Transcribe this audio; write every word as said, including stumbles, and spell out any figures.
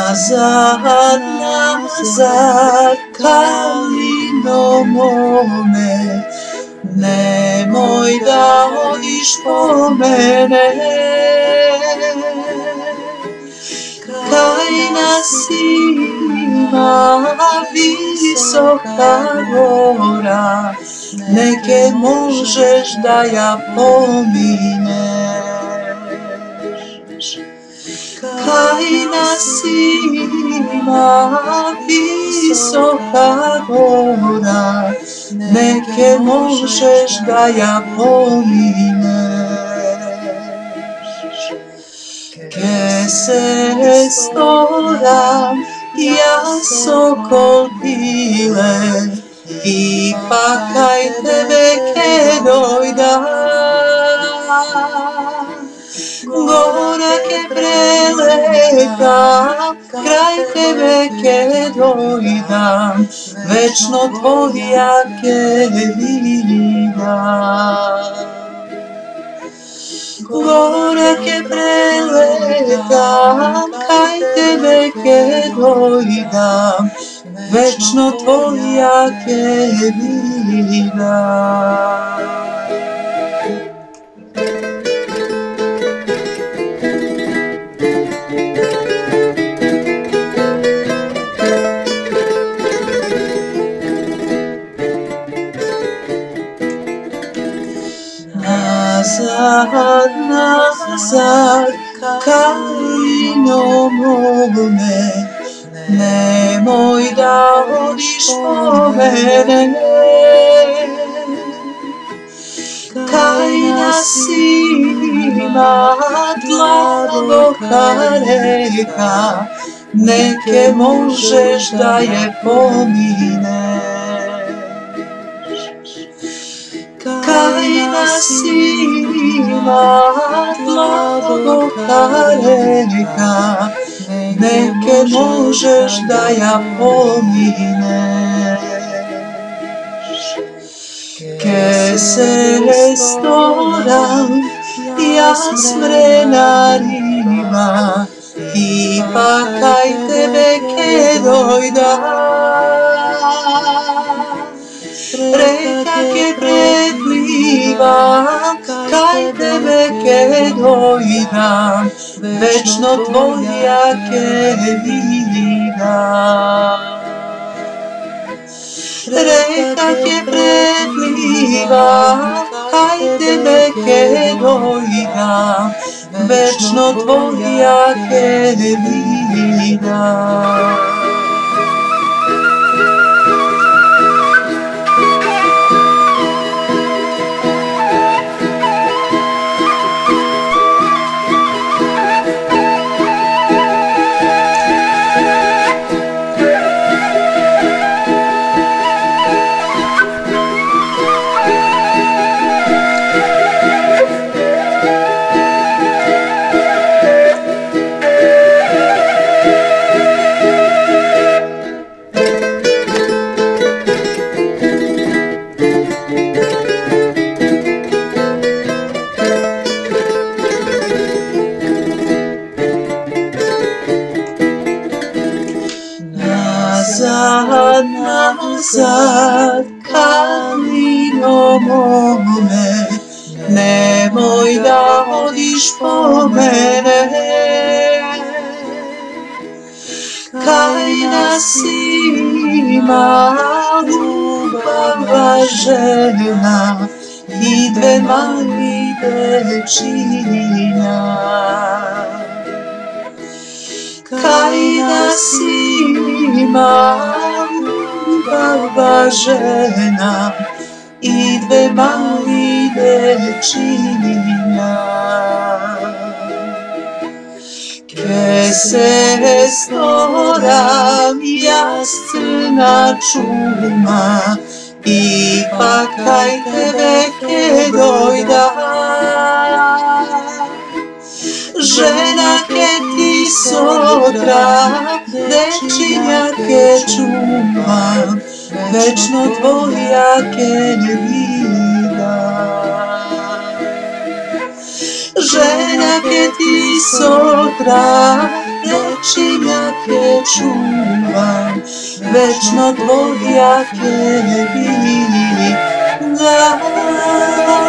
Nazad, nazad, kalino mome, nemoj da odiš po mene. Kaj nas ima visoka gora, neke možeš da ja pomineš. Kaj nas ima visoka gora, neke možeš da ja pomineš. Che se stora ja sokol pile, ipak kaj tebe ke dojdam. Gora ke preletam, kraj tebe ke dojdam, večno tvoja ke vidam. Gora ke preletam, kaj tebe ke dojdam, večno tvoja ke vidam. Nazad, nazad, kalino mome, nemoj da odiš po mene. Kaj nas ima dlaboka reka, neke možeš da je pomineš. Kaj nas ima dlaboka reka, neke možeš da ja pomineš. Che se restoram ja smrena riba, ipak kaj tebe ke dojdam. Reka ke preplivam, kaj tebe ke dojdam, večno tvoja ke vidam. Reka ke preplivam, kaj tebe ke dojdam, večno tvoja ke vidam. Nazad, nazad, kalino mome, nemoj da odiš po mene. Kaj nas ima ljubava žena i dve mali dečina. Kaj nas ima ljubava žena i dve mali dečina. Che se storam ja scrna čuma, ipak kaj tebe ke dojdam. Žena ke ti sotra, dečinja ke čuvam, večno tvoja ke vidam. Žena ke ti sotra, jakie čúvam, večno tvojaké vidím.